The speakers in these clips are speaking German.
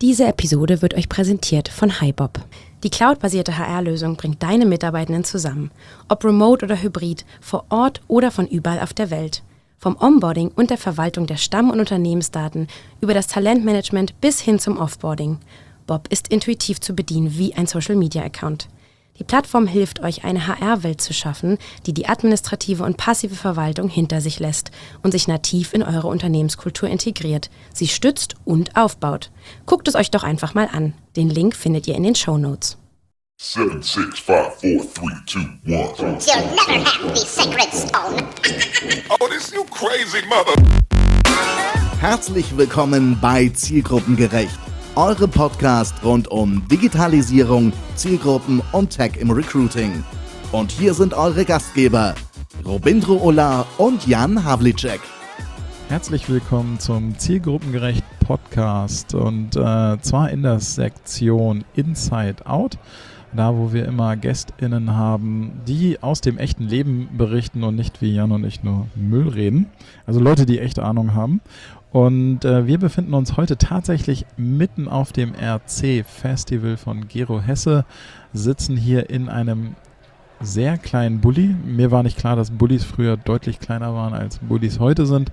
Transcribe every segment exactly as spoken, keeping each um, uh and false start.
Diese Episode wird euch präsentiert von HiBob. Die cloudbasierte H R-Lösung bringt deine Mitarbeitenden zusammen. Ob remote oder hybrid, vor Ort oder von überall auf der Welt. Vom Onboarding und der Verwaltung der Stamm- und Unternehmensdaten über das Talentmanagement bis hin zum Offboarding. Bob ist intuitiv zu bedienen wie ein Social-Media-Account. Die Plattform hilft euch, eine H R-Welt zu schaffen, die die administrative und passive Verwaltung hinter sich lässt und sich nativ in eure Unternehmenskultur integriert, sie stützt und aufbaut. Guckt es euch doch einfach mal an. Den Link findet ihr in den Shownotes. seven, six, five, four, three, two, one. You'll never have the sacred stone. Oh, this you crazy mother... Herzlich willkommen bei Zielgruppengerecht, eure Podcast rund um Digitalisierung, Zielgruppen und Tech im Recruiting. Und hier sind eure Gastgeber, Robindro Ola und Jan Havlicek. Herzlich willkommen zum Zielgruppengerecht Podcast und äh, zwar in der Sektion Inside Out, da wo wir immer GästInnen haben, die aus dem echten Leben berichten und nicht wie Jan und ich nur Müll reden, also Leute, die echte Ahnung haben. Und äh, wir befinden uns heute tatsächlich mitten auf dem R C-Festival von Gero Hesse, sitzen hier in einem sehr kleinen Bulli. Mir war nicht klar, dass Bullis früher deutlich kleiner waren, als Bullis heute sind.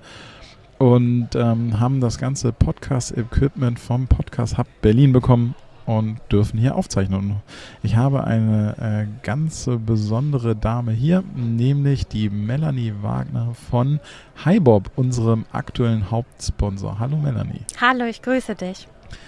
Und ähm, haben das ganze Podcast-Equipment vom Podcast Hub Berlin bekommen und dürfen hier aufzeichnen. Und ich habe eine äh, ganz besondere Dame hier, nämlich die Melanie Wagner von HiBob, unserem aktuellen Hauptsponsor. Hallo Melanie. Hallo, ich grüße dich.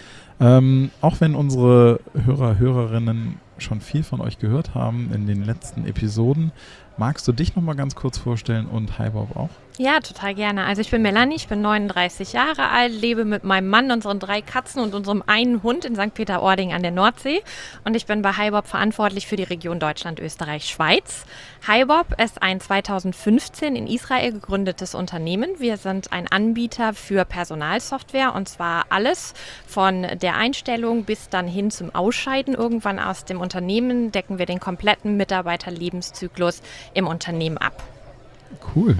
Ähm, auch wenn unsere Hörer, Hörerinnen schon viel von euch gehört haben in den letzten Episoden, magst du dich noch mal ganz kurz vorstellen und HiBob auch? Ja, total gerne. Also ich bin Melanie, ich bin neununddreißig Jahre alt, lebe mit meinem Mann, unseren drei Katzen und unserem einen Hund in Sankt Peter-Ording an der Nordsee. Und ich bin bei HiBob verantwortlich für die Region Deutschland, Österreich, Schweiz. HiBob ist ein zweitausendfünfzehn in Israel gegründetes Unternehmen. Wir sind ein Anbieter für Personalsoftware und zwar alles von der Einstellung bis dann hin zum Ausscheiden irgendwann aus dem Unternehmen decken wir den kompletten Mitarbeiterlebenszyklus im Unternehmen ab. Cool.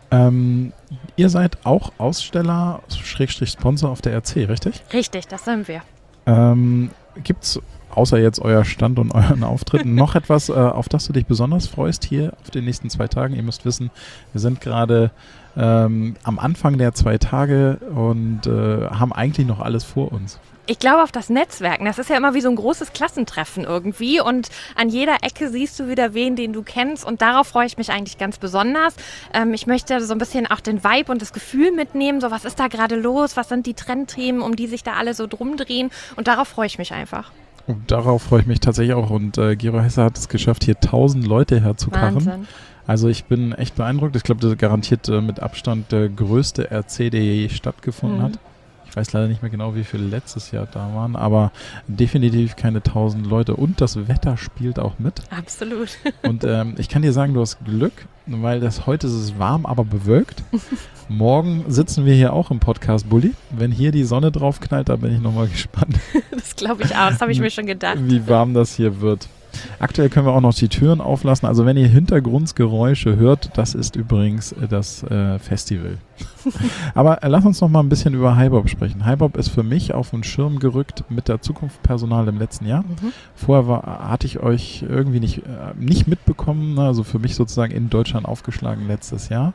Ähm, ihr seid auch Aussteller, Schrägstrich Sponsor auf der R C, richtig? Richtig, das sind wir. Ähm, Gibt es, außer jetzt euer Stand und euren Auftritten, noch etwas, äh, auf das du dich besonders freust hier auf den nächsten zwei Tagen? Ihr müsst wissen, wir sind gerade ähm, am Anfang der zwei Tage und äh, haben eigentlich noch alles vor uns. Ich glaube auf das Netzwerken. Das ist ja immer wie so ein großes Klassentreffen irgendwie und an jeder Ecke siehst du wieder wen, den du kennst und darauf freue ich mich eigentlich ganz besonders. Ähm, ich möchte so ein bisschen auch den Vibe und das Gefühl mitnehmen, so was ist da gerade los, was sind die Trendthemen, um die sich da alle so drum drehen und darauf freue ich mich einfach. Und darauf freue ich mich tatsächlich auch und äh, Gero Hesse hat es geschafft, hier tausend Leute herzukarren. Wahnsinn. Also ich bin echt beeindruckt. Ich glaube, das ist garantiert äh, mit Abstand der größte R C, der je stattgefunden mhm. hat. Ich weiß leider nicht mehr genau, wie viele letztes Jahr da waren, aber definitiv keine tausend Leute. Und das Wetter spielt auch mit. Absolut. Und ähm, ich kann dir sagen, du hast Glück, weil das heute ist es warm, aber bewölkt. Morgen sitzen wir hier auch im Podcast Bulli. Wenn hier die Sonne drauf knallt, da bin ich nochmal gespannt. Das glaube ich auch, das habe ich mir schon gedacht. Wie warm das hier wird. Aktuell können wir auch noch die Türen auflassen. Also wenn ihr Hintergrundgeräusche hört, das ist übrigens das äh, Festival. Aber äh, lass uns noch mal ein bisschen über HiBob sprechen. HiBob ist für mich auf den Schirm gerückt mit der Zukunftspersonal im letzten Jahr. Mhm. Vorher war, hatte ich euch irgendwie nicht, äh, nicht mitbekommen, also für mich sozusagen in Deutschland aufgeschlagen letztes Jahr.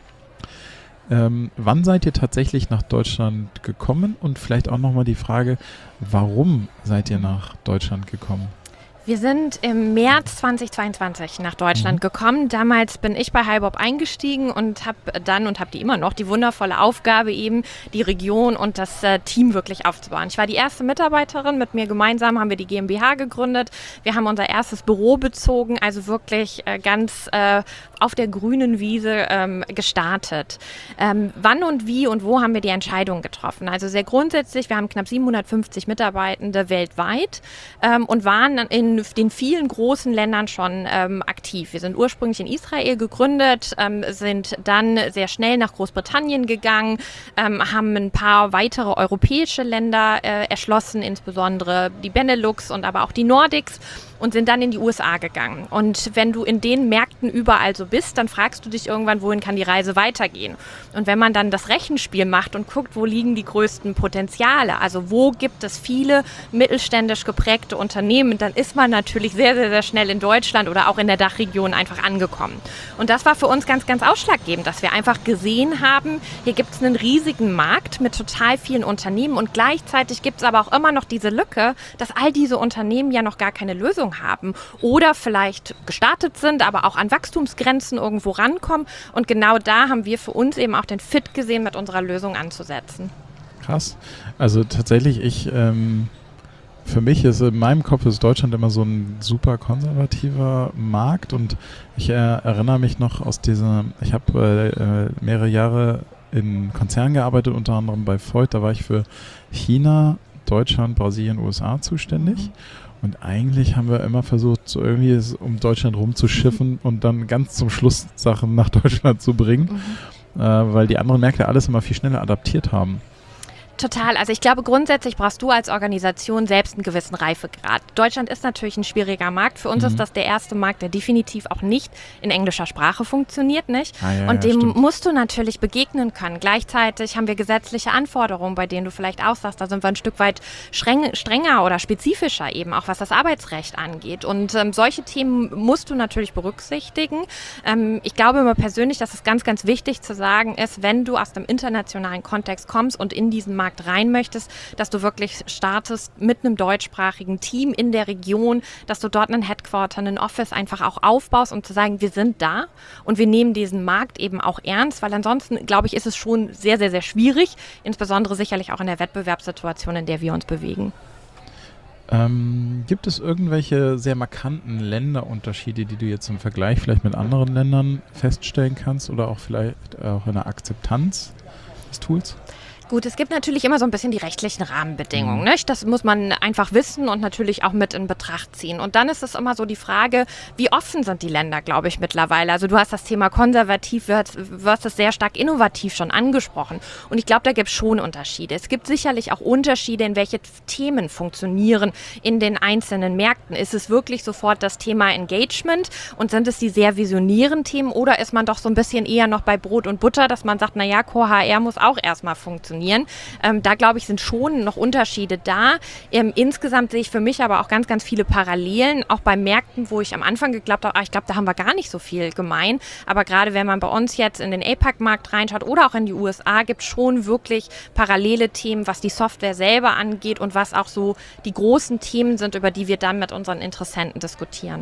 Ähm, wann seid ihr tatsächlich nach Deutschland gekommen? Und vielleicht auch nochmal die Frage, warum seid ihr nach Deutschland gekommen? Wir sind im März zweitausendzweiundzwanzig nach Deutschland mhm. gekommen. Damals bin ich bei HiBob eingestiegen und habe dann und habe die immer noch die wundervolle Aufgabe eben, die Region und das äh, Team wirklich aufzubauen. Ich war die erste Mitarbeiterin, mit mir gemeinsam haben wir die GmbH gegründet. Wir haben unser erstes Büro bezogen, also wirklich äh, ganz äh, auf der grünen Wiese ähm, gestartet. Ähm, wann und wie und wo haben wir die Entscheidung getroffen? Also sehr grundsätzlich, wir haben knapp siebenhundertfünfzig Mitarbeitende weltweit ähm, und waren in den vielen großen Ländern schon ähm, aktiv. Wir sind ursprünglich in Israel gegründet, ähm, sind dann sehr schnell nach Großbritannien gegangen, ähm, haben ein paar weitere europäische Länder äh, erschlossen, insbesondere die Benelux und aber auch die Nordics und sind dann in die U S A gegangen. Und wenn du in den Märkten überall so bist, dann fragst du dich irgendwann, wohin kann die Reise weitergehen? Und wenn man dann das Rechenspiel macht und guckt, wo liegen die größten Potenziale, also wo gibt es viele mittelständisch geprägte Unternehmen, dann ist man natürlich sehr, sehr, sehr schnell in Deutschland oder auch in der Dachregion einfach angekommen. Und das war für uns ganz, ganz ausschlaggebend, dass wir einfach gesehen haben, hier gibt es einen riesigen Markt mit total vielen Unternehmen und gleichzeitig gibt es aber auch immer noch diese Lücke, dass all diese Unternehmen ja noch gar keine Lösung haben oder vielleicht gestartet sind, aber auch an Wachstumsgrenzen irgendwo rankommen. Und genau da haben wir für uns eben auch den Fit gesehen, mit unserer Lösung anzusetzen. Krass. Also tatsächlich, ich, ähm, für mich ist in meinem Kopf ist Deutschland immer so ein super konservativer Markt und ich äh, erinnere mich noch aus dieser, ich habe äh, mehrere Jahre in Konzernen gearbeitet, unter anderem bei Voith, da war ich für China, Deutschland, Brasilien, U S A zuständig. Mhm. Und eigentlich haben wir immer versucht, so irgendwie es um Deutschland rumzuschiffen mhm. und dann ganz zum Schluss Sachen nach Deutschland zu bringen, mhm. äh, weil die anderen Märkte alles immer viel schneller adaptiert haben. Total. Also ich glaube, grundsätzlich brauchst du als Organisation selbst einen gewissen Reifegrad. Deutschland ist natürlich ein schwieriger Markt. Für uns mhm. ist das der erste Markt, der definitiv auch nicht in englischer Sprache funktioniert, nicht? Ah, ja, und dem ja, musst du natürlich begegnen können. Gleichzeitig haben wir gesetzliche Anforderungen, bei denen du vielleicht auch sagst, da sind wir ein Stück weit streng, strenger oder spezifischer eben, auch was das Arbeitsrecht angeht. Und ähm, solche Themen musst du natürlich berücksichtigen. Ähm, ich glaube immer persönlich, dass es ganz, ganz wichtig zu sagen ist, wenn du aus dem internationalen Kontext kommst und in diesen Markt rein möchtest, dass du wirklich startest mit einem deutschsprachigen Team in der Region, dass du dort einen Headquarter, einen Office einfach auch aufbaust, um zu sagen, wir sind da und wir nehmen diesen Markt eben auch ernst, weil ansonsten, glaube ich, ist es schon sehr, sehr, sehr schwierig, insbesondere sicherlich auch in der Wettbewerbssituation, in der wir uns bewegen. Ähm, gibt es irgendwelche sehr markanten Länderunterschiede, die du jetzt im Vergleich vielleicht mit anderen Ländern feststellen kannst oder auch vielleicht auch in der Akzeptanz des Tools? Gut, es gibt natürlich immer so ein bisschen die rechtlichen Rahmenbedingungen. Mhm. Nicht? Das muss man einfach wissen und natürlich auch mit in Betracht ziehen. Und dann ist es immer so die Frage, wie offen sind die Länder, glaube ich, mittlerweile. Also du hast das Thema konservativ versus sehr stark innovativ schon angesprochen. Und ich glaube, da gibt es schon Unterschiede. Es gibt sicherlich auch Unterschiede, in welche Themen funktionieren in den einzelnen Märkten. Ist es wirklich sofort das Thema Engagement und sind es die sehr visionären Themen oder ist man doch so ein bisschen eher noch bei Brot und Butter, dass man sagt, naja, Core H R muss auch erstmal funktionieren. Ähm, da, glaube ich, sind schon noch Unterschiede da. Ähm, insgesamt sehe ich für mich aber auch ganz, ganz viele Parallelen, auch bei Märkten, wo ich am Anfang geglaubt habe, ah, ich glaube, da haben wir gar nicht so viel gemein. Aber gerade wenn man bei uns jetzt in den A PAC-Markt reinschaut oder auch in die U S A, gibt es schon wirklich parallele Themen, was die Software selber angeht und was auch so die großen Themen sind, über die wir dann mit unseren Interessenten diskutieren.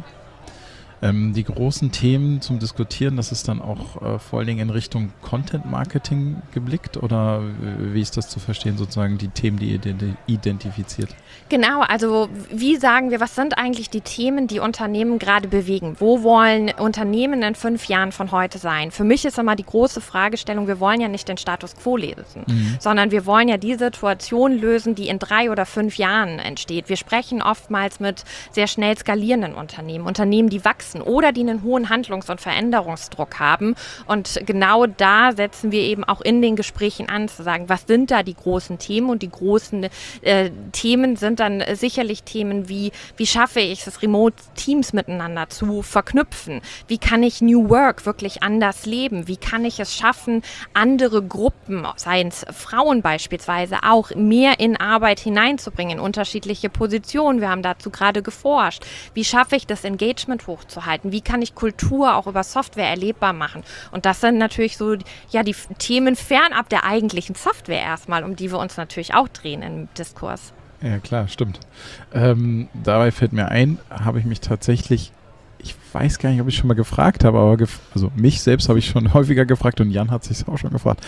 Ähm, die großen Themen zum Diskutieren, das ist dann auch äh, vor allen Dingen in Richtung Content-Marketing geblickt oder wie ist das zu verstehen, sozusagen die Themen, die ihr identifiziert? Genau, also wie sagen wir, was sind eigentlich die Themen, die Unternehmen gerade bewegen? Wo wollen Unternehmen in fünf Jahren von heute sein? Für mich ist immer die große Fragestellung, wir wollen ja nicht den Status quo lösen, mhm. sondern wir wollen ja die Situation lösen, die in drei oder fünf Jahren entsteht. Wir sprechen oftmals mit sehr schnell skalierenden Unternehmen, Unternehmen, die wachsen oder die einen hohen Handlungs- und Veränderungsdruck haben. Und genau da setzen wir eben auch in den Gesprächen an, zu sagen, was sind da die großen Themen? Und die großen äh, Themen sind dann sicherlich Themen wie, wie schaffe ich es, Remote-Teams miteinander zu verknüpfen? Wie kann ich New Work wirklich anders leben? Wie kann ich es schaffen, andere Gruppen, seien es Frauen beispielsweise, auch mehr in Arbeit hineinzubringen, in unterschiedliche Positionen? Wir haben dazu gerade geforscht. Wie schaffe ich das Engagement hochzuhalten? Wie kann ich Kultur auch über Software erlebbar machen? Und das sind natürlich so ja, die Themen fernab der eigentlichen Software erstmal, um die wir uns natürlich auch drehen im Diskurs. Ja, klar, stimmt. Ähm, dabei fällt mir ein, habe ich mich tatsächlich, ich weiß gar nicht, ob ich schon mal gefragt habe, aber gef- also mich selbst habe ich schon häufiger gefragt und Jan hat sich auch schon gefragt.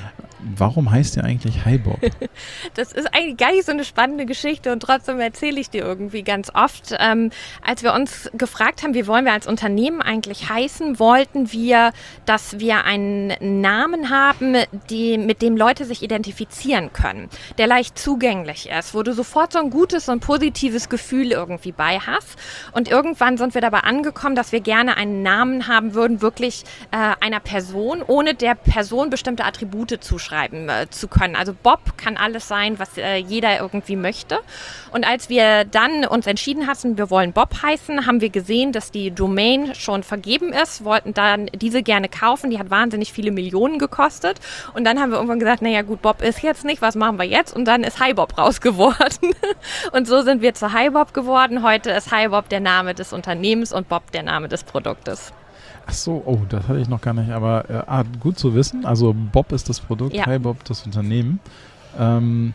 Warum heißt der eigentlich HiBob? Das ist eigentlich gar nicht so eine spannende Geschichte und trotzdem erzähle ich dir irgendwie ganz oft. Ähm, als wir uns gefragt haben, wie wollen wir als Unternehmen eigentlich heißen, wollten wir, dass wir einen Namen haben, die, mit dem Leute sich identifizieren können, der leicht zugänglich ist, wo du sofort so ein gutes und positives Gefühl irgendwie bei hast. Und irgendwann sind wir dabei angekommen, dass wir gerne einen Namen haben würden, wirklich äh, einer Person, ohne der Person bestimmte Attribute zuschreiben beschreiben äh, zu können. Also Bob kann alles sein, was äh, jeder irgendwie möchte. Und als wir dann uns entschieden hatten, wir wollen Bob heißen, haben wir gesehen, dass die Domain schon vergeben ist, wollten dann diese gerne kaufen. Die hat wahnsinnig viele Millionen gekostet. Und dann haben wir irgendwann gesagt, naja gut, Bob ist jetzt nicht, was machen wir jetzt? Und dann ist HiBob raus geworden. Und so sind wir zu HiBob geworden. Heute ist HiBob der Name des Unternehmens und Bob der Name des Produktes. Ach so, oh, das hatte ich noch gar nicht, aber äh, ah, gut zu wissen. Also Bob ist das Produkt, ja. HiBob das Unternehmen. Ähm,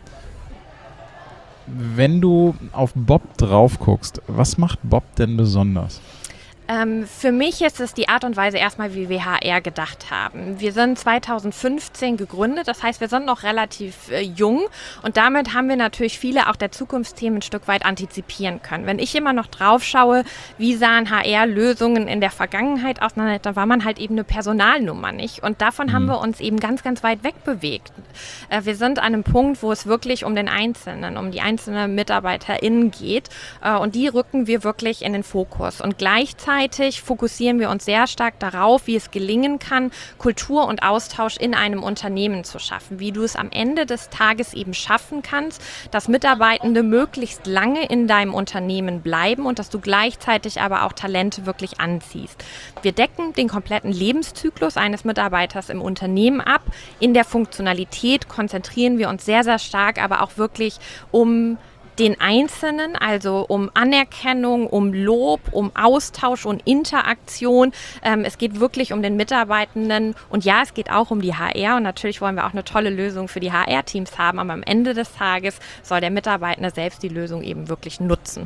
wenn du auf Bob drauf guckst, was macht Bob denn besonders? Ähm, für mich ist es die Art und Weise erstmal, wie wir H R gedacht haben. Wir sind zweitausendfünfzehn gegründet, das heißt, wir sind noch relativ äh, jung und damit haben wir natürlich viele auch der Zukunftsthemen ein Stück weit antizipieren können. Wenn ich immer noch drauf schaue, wie sahen H R-Lösungen in der Vergangenheit aus, dann war man halt eben eine Personalnummer nicht und davon mhm. haben wir uns eben ganz, ganz weit weg bewegt. Äh, wir sind an einem Punkt, wo es wirklich um den Einzelnen, um die einzelnen MitarbeiterInnen geht äh, und die rücken wir wirklich in den Fokus und gleichzeitig fokussieren wir uns sehr stark darauf, wie es gelingen kann, Kultur und Austausch in einem Unternehmen zu schaffen. Wie du es am Ende des Tages eben schaffen kannst, dass Mitarbeitende möglichst lange in deinem Unternehmen bleiben und dass du gleichzeitig aber auch Talente wirklich anziehst. Wir decken den kompletten Lebenszyklus eines Mitarbeiters im Unternehmen ab. In der Funktionalität konzentrieren wir uns sehr, sehr stark aber auch wirklich um den Einzelnen, also um Anerkennung, um Lob, um Austausch und Interaktion. Ähm, es geht wirklich um den Mitarbeitenden und ja, es geht auch um die H R und natürlich wollen wir auch eine tolle Lösung für die H R-Teams haben, aber am Ende des Tages soll der Mitarbeitende selbst die Lösung eben wirklich nutzen.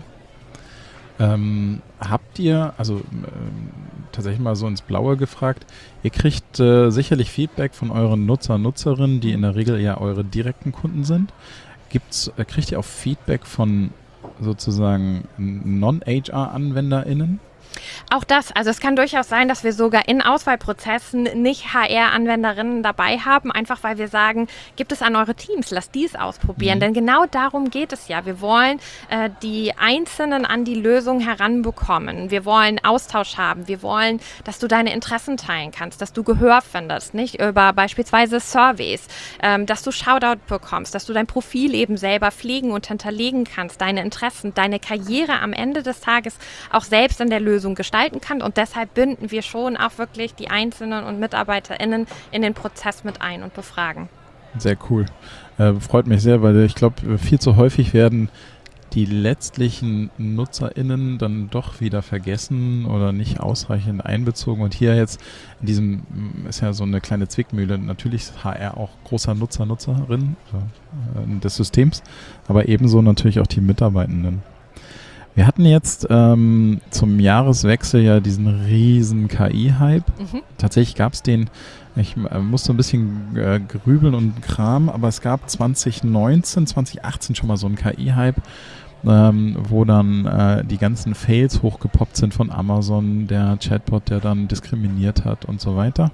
Ähm, habt ihr, also ähm, tatsächlich mal so ins Blaue gefragt, ihr kriegt äh, sicherlich Feedback von euren Nutzer, Nutzerinnen, die in der Regel ja eure direkten Kunden sind. Gibt's, äh, kriegt ihr auch Feedback von sozusagen Non-H R-AnwenderInnen? Auch das, also es kann durchaus sein, dass wir sogar in Auswahlprozessen nicht H R-Anwenderinnen dabei haben, einfach weil wir sagen, gibt es an eure Teams, lasst die es ausprobieren, mhm. denn genau darum geht es ja. Wir wollen äh, die Einzelnen an die Lösung heranbekommen, wir wollen Austausch haben, wir wollen, dass du deine Interessen teilen kannst, dass du Gehör findest, nicht über beispielsweise Surveys, ähm, dass du Shoutout bekommst, dass du dein Profil eben selber pflegen und hinterlegen kannst, deine Interessen, deine Karriere am Ende des Tages auch selbst in der Lösung gestalten kann und deshalb binden wir schon auch wirklich die Einzelnen und MitarbeiterInnen in den Prozess mit ein und befragen. Sehr cool. Äh, freut mich sehr, weil ich glaube, viel zu häufig werden die letztlichen NutzerInnen dann doch wieder vergessen oder nicht ausreichend einbezogen. Und hier jetzt in diesem, ist ja so eine kleine Zwickmühle, natürlich ist H R auch großer Nutzer, Nutzerin äh, des Systems, aber ebenso natürlich auch die Mitarbeitenden. Wir hatten jetzt ähm, zum Jahreswechsel ja diesen riesen K I-Hype. Mhm. Tatsächlich gab es den, ich äh, musste ein bisschen äh, grübeln und kramen, aber es gab zwanzig neunzehn, zwanzig achtzehn schon mal so einen K I-Hype, ähm, wo dann äh, die ganzen Fails hochgepoppt sind von Amazon, der Chatbot, der dann diskriminiert hat und so weiter.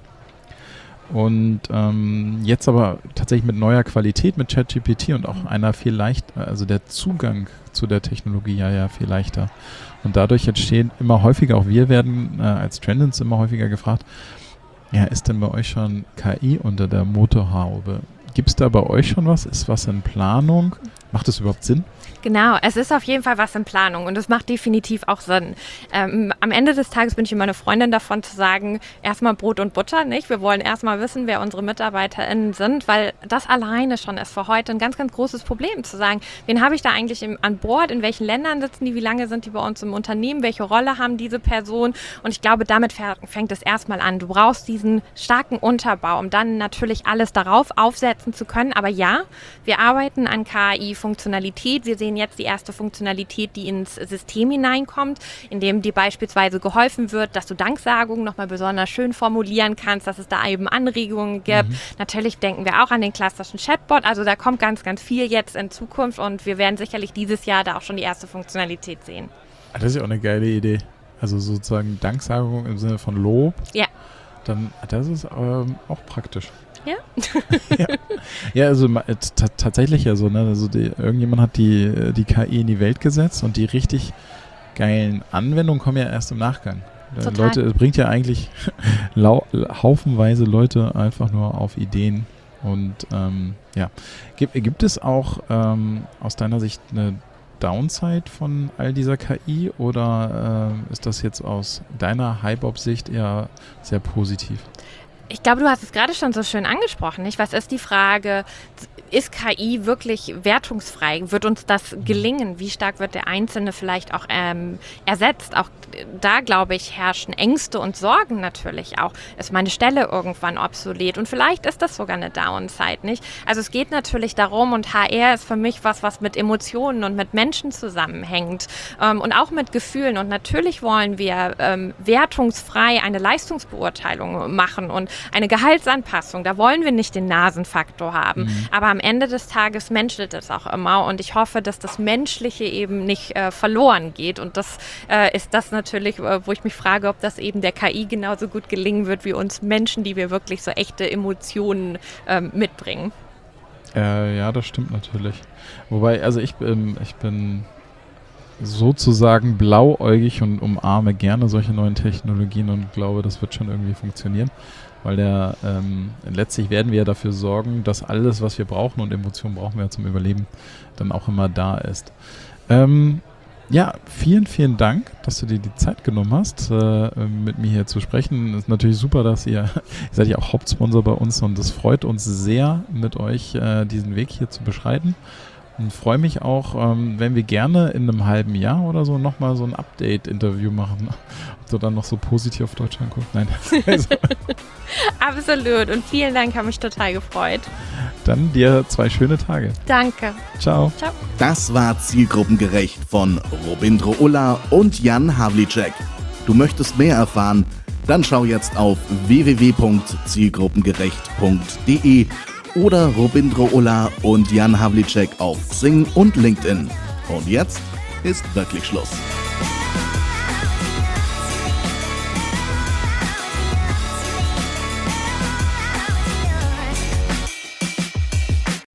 Und ähm, jetzt aber tatsächlich mit neuer Qualität, mit ChatGPT und auch einer viel leichter, also der Zugang zu der Technologie ja, ja viel leichter. Und dadurch entstehen immer häufiger, auch wir werden äh, als Trendins immer häufiger gefragt, ja, ist denn bei euch schon K I unter der Motorhaube? Gibt es da bei euch schon was? Ist was in Planung? Macht das überhaupt Sinn? Genau, es ist auf jeden Fall was in Planung und es macht definitiv auch Sinn. Ähm, am Ende des Tages bin ich immer eine Freundin davon zu sagen, erstmal Brot und Butter, nicht? Wir wollen erstmal wissen, wer unsere MitarbeiterInnen sind, weil das alleine schon ist für heute ein ganz, ganz großes Problem, zu sagen, wen habe ich da eigentlich im, an Bord, in welchen Ländern sitzen die, wie lange sind die bei uns im Unternehmen, welche Rolle haben diese Personen und ich glaube, damit fängt es erstmal an. Du brauchst diesen starken Unterbau, um dann natürlich alles darauf aufsetzen zu können, aber ja, wir arbeiten an K I-Funktionalität, wir sehen jetzt die erste Funktionalität, die ins System hineinkommt, indem dir beispielsweise geholfen wird, dass du Danksagungen nochmal besonders schön formulieren kannst, dass es da eben Anregungen gibt. Mhm. Natürlich denken wir auch an den klassischen Chatbot, also da kommt ganz, ganz viel jetzt in Zukunft und wir werden sicherlich dieses Jahr da auch schon die erste Funktionalität sehen. Das ist ja auch eine geile Idee. Also sozusagen Danksagung im Sinne von Lob. Ja. Dann, das ist ähm, auch praktisch. Ja. ja. ja, also t- tatsächlich ja so, ne? Also die, irgendjemand hat die, die K I in die Welt gesetzt und die richtig geilen Anwendungen kommen ja erst im Nachgang. Total. Leute, es bringt ja eigentlich lau- haufenweise Leute einfach nur auf Ideen, Und ähm, ja, gibt, gibt es auch ähm, aus deiner Sicht eine Downside von all dieser K I oder äh, ist das jetzt aus deiner HiBob-Sicht eher sehr positiv? Ich glaube, du hast es gerade schon so schön angesprochen, nicht? Was ist die Frage, ist K I wirklich wertungsfrei? Wird uns das gelingen? Wie stark wird der Einzelne vielleicht auch ähm, ersetzt? Auch da, glaube ich, herrschen Ängste und Sorgen natürlich auch. Ist meine Stelle irgendwann obsolet? Und vielleicht ist das sogar eine Downside, nicht? Also es geht natürlich darum, und H R ist für mich was, was mit Emotionen und mit Menschen zusammenhängt ähm, und auch mit Gefühlen. Und natürlich wollen wir ähm, wertungsfrei eine Leistungsbeurteilung machen und eine Gehaltsanpassung. Da wollen wir nicht den Nasenfaktor haben. Mhm. Aber am Ende des Tages menschelt es auch immer. Und ich hoffe, dass das Menschliche eben nicht äh, verloren geht. Und das äh, ist das natürlich, äh, wo ich mich frage, ob das eben der K I genauso gut gelingen wird wie uns Menschen, die wir wirklich so echte Emotionen äh, mitbringen. Äh, ja, das stimmt natürlich. Wobei, also ich, ähm, ich bin sozusagen blauäugig und umarme gerne solche neuen Technologien und glaube, das wird schon irgendwie funktionieren. Weil der ähm, letztlich werden wir ja dafür sorgen, dass alles, was wir brauchen und Emotionen brauchen wir ja zum Überleben, dann auch immer da ist. Ähm, ja, vielen, vielen Dank, dass du dir die Zeit genommen hast, äh, mit mir hier zu sprechen. Ist natürlich super, dass ihr, ihr seid ja auch Hauptsponsor bei uns und es freut uns sehr, mit euch äh, diesen Weg hier zu beschreiten. Und freue mich auch, ähm, wenn wir gerne in einem halben Jahr oder so nochmal so ein Update-Interview machen. Ob du dann noch so positiv auf Deutschland guckst. Nein. Also. Absolut. Und vielen Dank, habe mich total gefreut. Dann dir zwei schöne Tage. Danke. Ciao. Ciao. Das war Zielgruppengerecht von Robindro Ulla und Jan Havlicek. Du möchtest mehr erfahren? Dann schau jetzt auf w w w punkt zielgruppengerecht punkt d e oder Robindro Ulla und Jan Havlicek auf Xing und LinkedIn. Und jetzt ist wirklich Schluss.